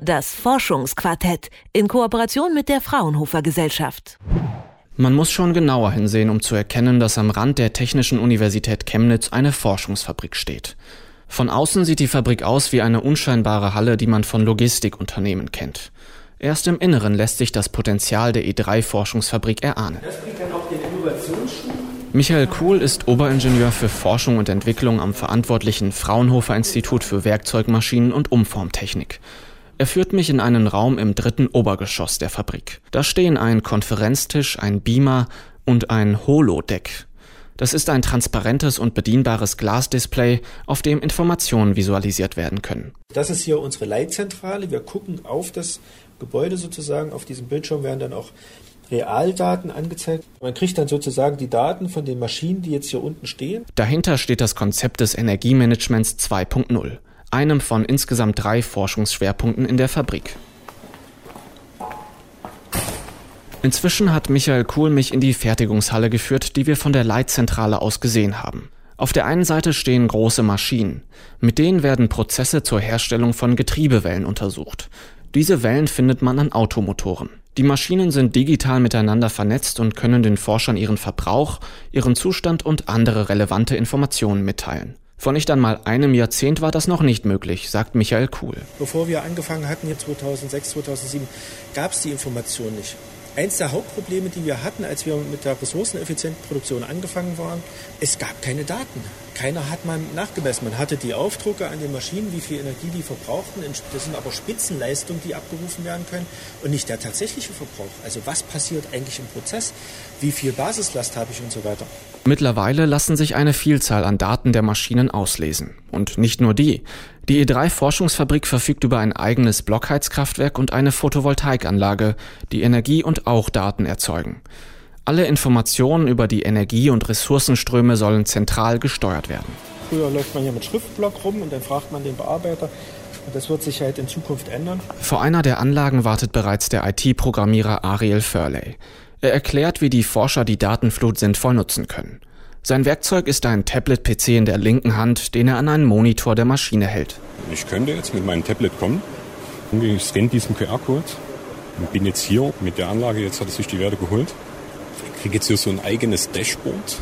Das Forschungsquartett in Kooperation mit der Fraunhofer Gesellschaft. Man muss schon genauer hinsehen, um zu erkennen, dass am Rand der Technischen Universität Chemnitz eine Forschungsfabrik steht. Von außen sieht die Fabrik aus wie eine unscheinbare Halle, die man von Logistikunternehmen kennt. Erst im Inneren lässt sich das Potenzial der E3-Forschungsfabrik erahnen. Das bringt dann auch den Innovationsschub. Michael Kuhl ist Oberingenieur für Forschung und Entwicklung am verantwortlichen Fraunhofer Institut für Werkzeugmaschinen und Umformtechnik. Er führt mich in einen Raum im 3. Obergeschoss der Fabrik. Da stehen ein Konferenztisch, ein Beamer und ein Holodeck. Das ist ein transparentes und bedienbares Glasdisplay, auf dem Informationen visualisiert werden können. Das ist hier unsere Leitzentrale. Wir gucken auf das Gebäude sozusagen. Auf diesem Bildschirm werden dann auch Realdaten angezeigt. Man kriegt dann sozusagen die Daten von den Maschinen, die jetzt hier unten stehen. Dahinter steht das Konzept des Energiemanagements 2.0, einem von insgesamt 3 Forschungsschwerpunkten in der Fabrik. Inzwischen hat Michael Kuhl mich in die Fertigungshalle geführt, die wir von der Leitzentrale aus gesehen haben. Auf der einen Seite stehen große Maschinen. Mit denen werden Prozesse zur Herstellung von Getriebewellen untersucht. Diese Wellen findet man an Automotoren. Die Maschinen sind digital miteinander vernetzt und können den Forschern ihren Verbrauch, ihren Zustand und andere relevante Informationen mitteilen. Vor nicht einmal einem Jahrzehnt war das noch nicht möglich, sagt Michael Kuhl. Bevor wir angefangen hatten, hier 2006, 2007, gab es die Information nicht. Eins der Hauptprobleme, die wir hatten, als wir mit der ressourceneffizienten Produktion angefangen waren, es gab keine Daten. Keiner hat mal nachgemessen. Man hatte die Aufdrucke an den Maschinen, wie viel Energie die verbrauchten. Das sind aber Spitzenleistungen, die abgerufen werden können und nicht der tatsächliche Verbrauch. Also was passiert eigentlich im Prozess? Wie viel Basislast habe ich und so weiter? Mittlerweile lassen sich eine Vielzahl an Daten der Maschinen auslesen. Und nicht nur die. Die E3-Forschungsfabrik verfügt über ein eigenes Blockheizkraftwerk und eine Photovoltaikanlage, die Energie und auch Daten erzeugen. Alle Informationen über die Energie- und Ressourcenströme sollen zentral gesteuert werden. Früher läuft man hier mit Schriftblock rum und dann fragt man den Bearbeiter. Und das wird sich halt in Zukunft ändern. Vor einer der Anlagen wartet bereits der IT-Programmierer Ariel Furley. Er erklärt, wie die Forscher die Datenflut sinnvoll nutzen können. Sein Werkzeug ist ein Tablet-PC in der linken Hand, den er an einen Monitor der Maschine hält. Ich könnte jetzt mit meinem Tablet kommen, ich scanne diesen QR-Code und bin jetzt hier mit der Anlage, jetzt hat er sich die Werte geholt. Ich kriege jetzt hier so ein eigenes Dashboard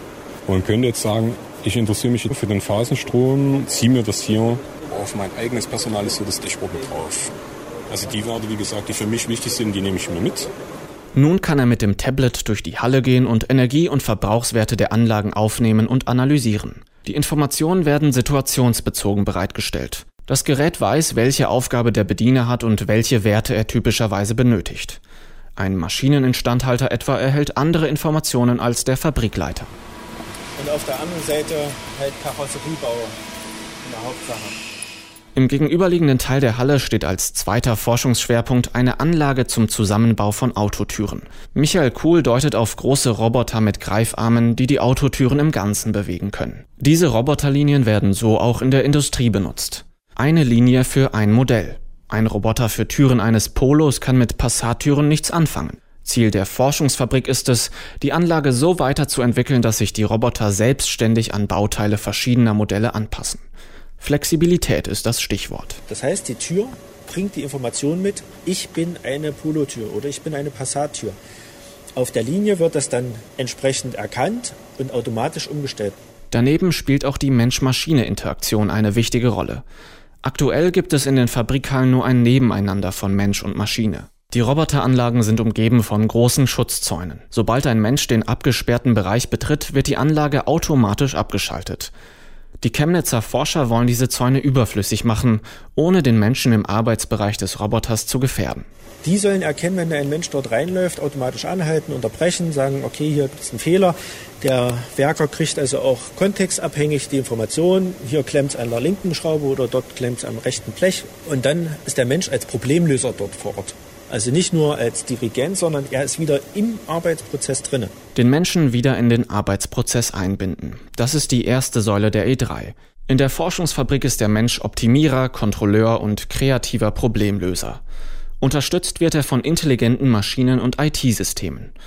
und könnte jetzt sagen, ich interessiere mich für den Phasenstrom, ziehe mir das hier auf mein eigenes personalisiertes Dashboard mit drauf. Also die Werte, wie gesagt, die für mich wichtig sind, die nehme ich mir mit. Nun kann er mit dem Tablet durch die Halle gehen und Energie- und Verbrauchswerte der Anlagen aufnehmen und analysieren. Die Informationen werden situationsbezogen bereitgestellt. Das Gerät weiß, welche Aufgabe der Bediener hat und welche Werte er typischerweise benötigt. Ein Maschineninstandhalter etwa erhält andere Informationen als der Fabrikleiter. Und auf der anderen Seite halt Karosseriebauer in der Hauptsache. Im gegenüberliegenden Teil der Halle steht als zweiter Forschungsschwerpunkt eine Anlage zum Zusammenbau von Autotüren. Michael Kuhl deutet auf große Roboter mit Greifarmen, die die Autotüren im Ganzen bewegen können. Diese Roboterlinien werden so auch in der Industrie benutzt. Eine Linie für ein Modell. Ein Roboter für Türen eines Polos kann mit Passattüren nichts anfangen. Ziel der Forschungsfabrik ist es, die Anlage so weiterzuentwickeln, dass sich die Roboter selbstständig an Bauteile verschiedener Modelle anpassen. Flexibilität ist das Stichwort. Das heißt, die Tür bringt die Information mit, ich bin eine Polotür oder ich bin eine Passattür. Auf der Linie wird das dann entsprechend erkannt und automatisch umgestellt. Daneben spielt auch die Mensch-Maschine-Interaktion eine wichtige Rolle. Aktuell gibt es in den Fabrikhallen nur ein Nebeneinander von Mensch und Maschine. Die Roboteranlagen sind umgeben von großen Schutzzäunen. Sobald ein Mensch den abgesperrten Bereich betritt, wird die Anlage automatisch abgeschaltet. Die Chemnitzer Forscher wollen diese Zäune überflüssig machen, ohne den Menschen im Arbeitsbereich des Roboters zu gefährden. Die sollen erkennen, wenn ein Mensch dort reinläuft, automatisch anhalten, unterbrechen, sagen, okay, hier ist ein Fehler. Der Werker kriegt also auch kontextabhängig die Information, hier klemmt es an der linken Schraube oder dort klemmt es am rechten Blech. Und dann ist der Mensch als Problemlöser dort vor Ort. Also nicht nur als Dirigent, sondern er ist wieder im Arbeitsprozess drin. Den Menschen wieder in den Arbeitsprozess einbinden. Das ist die erste Säule der E3. In der Forschungsfabrik ist der Mensch Optimierer, Kontrolleur und kreativer Problemlöser. Unterstützt wird er von intelligenten Maschinen und IT-Systemen.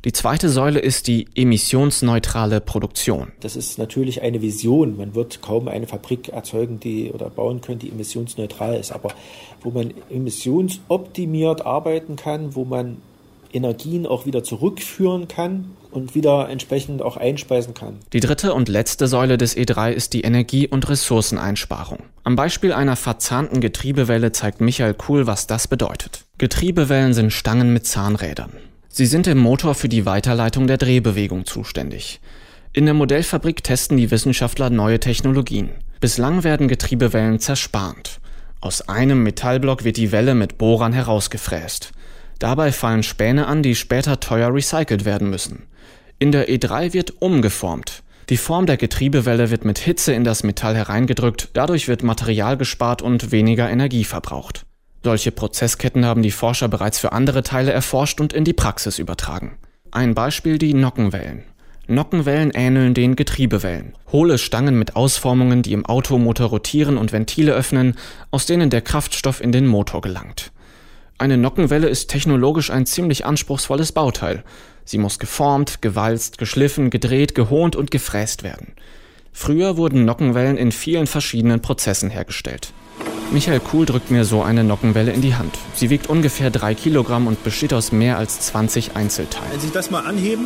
Die zweite Säule ist die emissionsneutrale Produktion. Das ist natürlich eine Vision. Man wird kaum eine Fabrik erzeugen, oder bauen können, die emissionsneutral ist. Aber wo man emissionsoptimiert arbeiten kann, wo man Energien auch wieder zurückführen kann und wieder entsprechend auch einspeisen kann. Die dritte und letzte Säule des E3 ist die Energie- und Ressourceneinsparung. Am Beispiel einer verzahnten Getriebewelle zeigt Michael Kuhl, was das bedeutet. Getriebewellen sind Stangen mit Zahnrädern. Sie sind im Motor für die Weiterleitung der Drehbewegung zuständig. In der Modellfabrik testen die Wissenschaftler neue Technologien. Bislang werden Getriebewellen zerspannt. Aus einem Metallblock wird die Welle mit Bohrern herausgefräst. Dabei fallen Späne an, die später teuer recycelt werden müssen. In der E3 wird umgeformt. Die Form der Getriebewelle wird mit Hitze in das Metall hereingedrückt, dadurch wird Material gespart und weniger Energie verbraucht. Solche Prozessketten haben die Forscher bereits für andere Teile erforscht und in die Praxis übertragen. Ein Beispiel die Nockenwellen. Nockenwellen ähneln den Getriebewellen. Hohle Stangen mit Ausformungen, die im Automotor rotieren und Ventile öffnen, aus denen der Kraftstoff in den Motor gelangt. Eine Nockenwelle ist technologisch ein ziemlich anspruchsvolles Bauteil. Sie muss geformt, gewalzt, geschliffen, gedreht, gehont und gefräst werden. Früher wurden Nockenwellen in vielen verschiedenen Prozessen hergestellt. Michael Kuhl drückt mir so eine Nockenwelle in die Hand. Sie wiegt ungefähr 3 Kilogramm und besteht aus mehr als 20 Einzelteilen. Wenn Sie das mal anheben,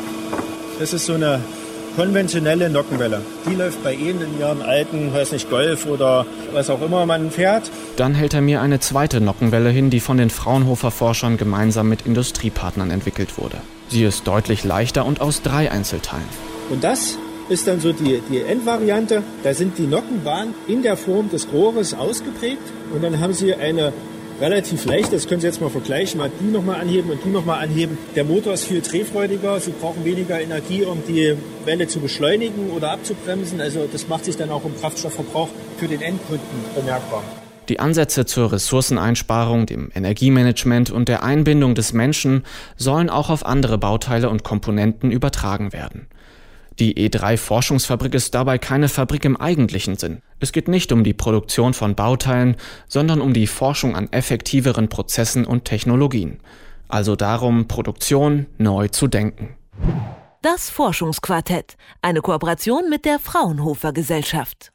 das ist so eine konventionelle Nockenwelle. Die läuft bei Ihnen in Ihren alten, Golf oder was auch immer man fährt. Dann hält er mir eine zweite Nockenwelle hin, die von den Fraunhofer-Forschern gemeinsam mit Industriepartnern entwickelt wurde. Sie ist deutlich leichter und aus 3 Einzelteilen. Und das ist dann so die Endvariante. Da sind die Nockenbahnen in der Form des Rohres ausgeprägt. Und dann haben Sie eine relativ leicht, das können Sie jetzt mal vergleichen, mal die nochmal anheben und die nochmal anheben. Der Motor ist viel drehfreudiger, Sie brauchen weniger Energie, um die Welle zu beschleunigen oder abzubremsen. Also das macht sich dann auch im Kraftstoffverbrauch für den Endkunden bemerkbar. Die Ansätze zur Ressourceneinsparung, dem Energiemanagement und der Einbindung des Menschen sollen auch auf andere Bauteile und Komponenten übertragen werden. Die E3-Forschungsfabrik ist dabei keine Fabrik im eigentlichen Sinn. Es geht nicht um die Produktion von Bauteilen, sondern um die Forschung an effektiveren Prozessen und Technologien. Also darum, Produktion neu zu denken. Das Forschungsquartett, eine Kooperation mit der Fraunhofer Gesellschaft.